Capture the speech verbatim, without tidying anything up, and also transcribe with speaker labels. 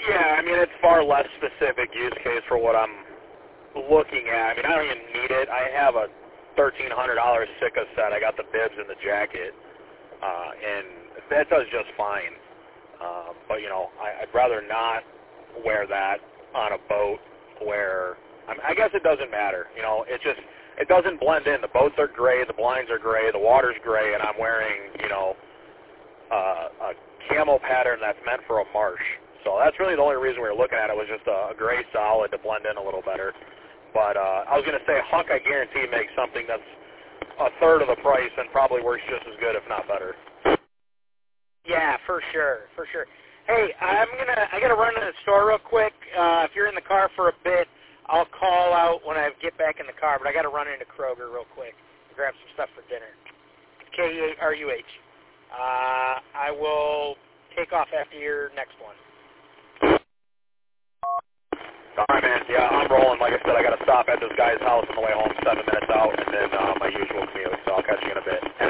Speaker 1: Yeah, I mean, it's far less specific use case for what I'm looking at. I mean, I don't even need it. I have a thirteen hundred dollars Sika set. I got the bibs and the jacket, uh, and that does just fine. Um, but, you know, I, I'd rather not wear that on a boat where, I, mean, I guess it doesn't matter. You know, it just, it doesn't blend in. The boats are gray, the blinds are gray, the water's gray, and I'm wearing, you know, uh, a camo pattern that's meant for a marsh. So that's really the only reason we were looking at it, was just a, a gray solid to blend in a little better. But uh, I was going to say, Huck, I guarantee, makes something that's a third of the price and probably works just as good, if not better.
Speaker 2: Yeah, for sure, for sure. Hey, I'm gonna I gotta run to the store real quick. Uh, if you're in the car for a bit, I'll call out when I get back in the car. But I gotta run into Kroger real quick and grab some stuff for dinner. K E R U H. Uh, I will take off after your next one.
Speaker 1: All right, man. Yeah, I'm rolling. Like I said, I got to stop at this guy's house on the way home, seven minutes out, and then uh, my usual commute. So I'll catch you in a bit.